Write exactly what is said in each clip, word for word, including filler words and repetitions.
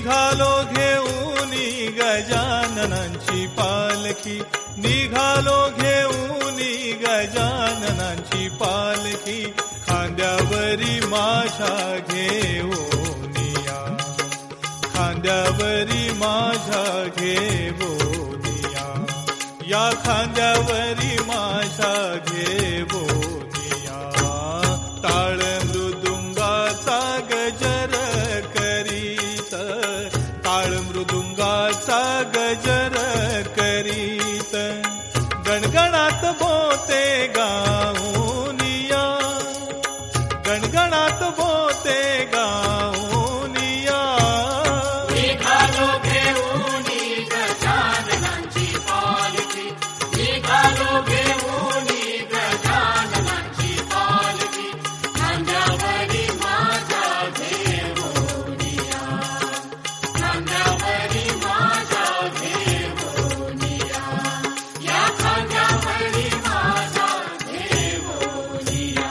निघालो घेऊनी गजाननांची पालखी, निघालो घेऊनी गजाननांची पालखी, खांद्यावरी माझ्या घेऊनिया, खांद्यावरी माझ्या घेऊनिया, या खांद्यावरी माझ्या घेऊनिया. टाळ मृदुंगाचा गजर करीत, टाळ मृदुंगाचा गजर करीत, गणगणात बोते गाऊनिया, गणगणात बोते गाऊनिया. निघालो घेऊनी गजाननांची पालखी, निघालो घेऊनी गजाननांची पालखी, खांद्यावरी माझ्या घेऊनिया, खांद्यावरी माझ्या घेऊनिया, या खांद्यावरी माझ्या घेऊनिया.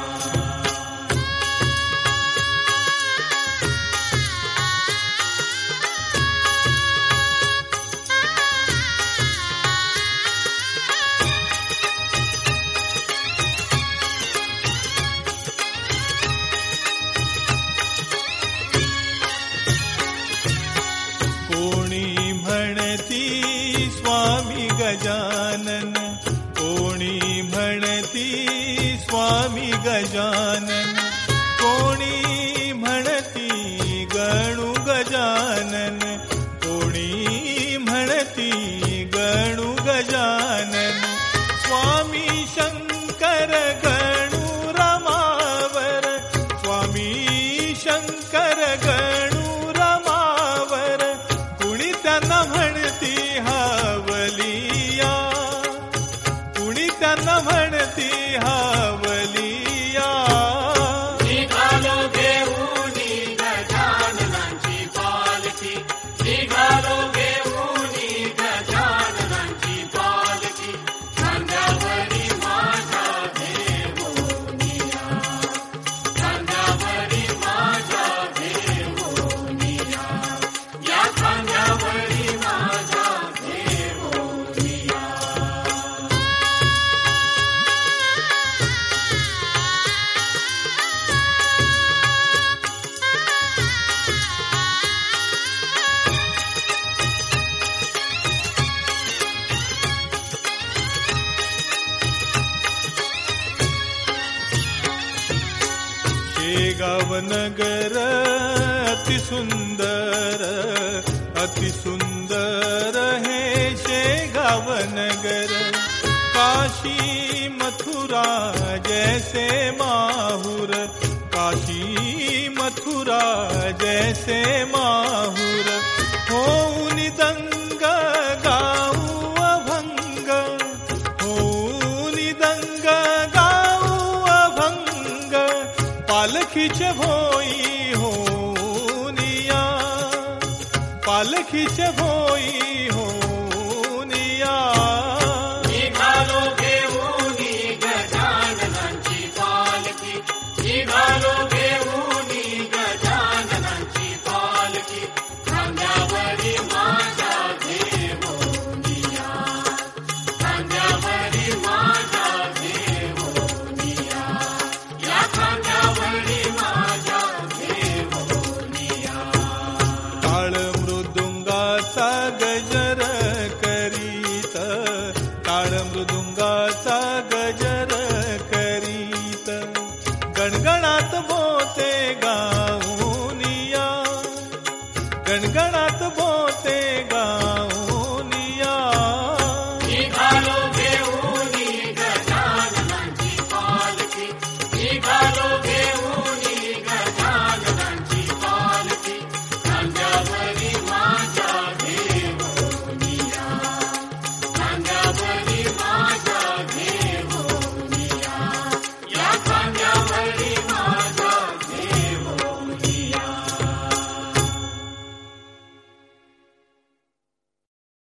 कोणी म्हणती स्वामी गजानन, कोणी म्हणती स्वामी गजानन, कोणी म्हणती गणू गजानन, कोणी म्हणती गणू गजानन. स्वामी शंकर गणू रमावर, स्वामी शंकर गणू रमावर, कुणी त्यांना म्हणती हावलिया, कुणी त्यांना म्हणती हावलिया. निघालो घेऊनी गजाननांची पालखी, निघालो घेऊनी गजाननांची पालखी, खांद्यावरी माझ्या घेऊनिया, खांद्यावरी माझ्या घेऊनिया, या खांद्यावरी माझ्या घेऊनिया. शेगाव नगर अति सुंदर, अति सुंदर हे शेगाव नगर. काशी मथुरा जैसे माहुर, काशी मथुरा जैसे माहुर. होऊन दंग गाऊ अभंग, होऊन दंग गाऊ अभंग, पालखीचे भोई होनिया, पालखीचे भोई होनिया. निघालो घेऊनी गजाननांची पालखी, निघालो घेऊनी गजाननांची पालखी, खांद्यावरी माझ्या घेऊनिया, खांद्यावरी माझ्या घेऊनिया, या खांद्यावरी माझ्या घेऊनिया. टाळ मृदुंगाचा गजर करीत, टाळ मृदुंगाचा गजर करीत, गणगणात बोते गाऊनिया, गणगणात बोते गाऊ